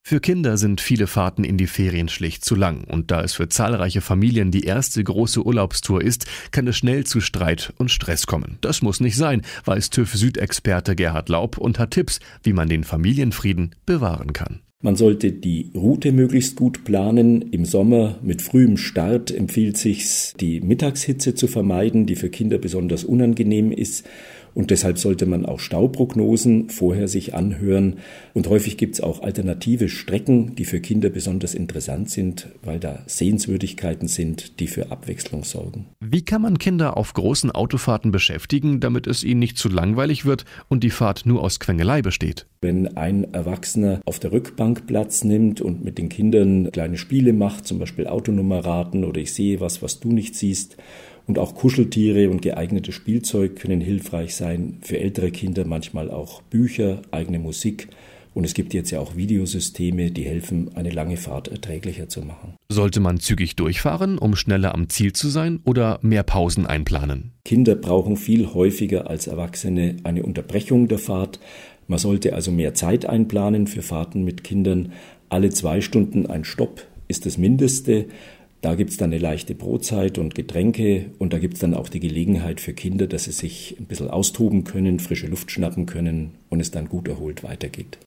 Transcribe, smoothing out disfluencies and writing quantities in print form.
Für Kinder sind viele Fahrten in die Ferien schlicht zu lang. Und da es für zahlreiche Familien die erste große Urlaubstour ist, kann es schnell zu Streit und Stress kommen. Das muss nicht sein, weiß TÜV-Süd-Experte Gerhard Laub und hat Tipps, wie man den Familienfrieden bewahren kann. Man sollte die Route möglichst gut planen. Im Sommer mit frühem Start empfiehlt sich's, die Mittagshitze zu vermeiden, die für Kinder besonders unangenehm ist. Und deshalb sollte man auch Stauprognosen vorher sich anhören. Und häufig gibt's auch alternative Strecken, die für Kinder besonders interessant sind, weil da Sehenswürdigkeiten sind, die für Abwechslung sorgen. Wie kann man Kinder auf großen Autofahrten beschäftigen, damit es ihnen nicht zu langweilig wird und die Fahrt nur aus Quengelei besteht? Wenn ein Erwachsener auf der Rückbank Platz nimmt und mit den Kindern kleine Spiele macht, zum Beispiel Autonummer raten oder ich sehe was du nicht siehst, und auch Kuscheltiere und geeignetes Spielzeug können hilfreich sein. Für ältere Kinder manchmal auch Bücher, eigene Musik. Und es gibt jetzt ja auch Videosysteme, die helfen, eine lange Fahrt erträglicher zu machen. Sollte man zügig durchfahren, um schneller am Ziel zu sein, oder mehr Pausen einplanen? Kinder brauchen viel häufiger als Erwachsene eine Unterbrechung der Fahrt. Man sollte also mehr Zeit einplanen für Fahrten mit Kindern. Alle 2 Stunden ein Stopp ist das Mindeste. Da gibt's dann eine leichte Brotzeit und Getränke und da gibt's dann auch die Gelegenheit für Kinder, dass sie sich ein bisschen austoben können, frische Luft schnappen können und es dann gut erholt weitergeht.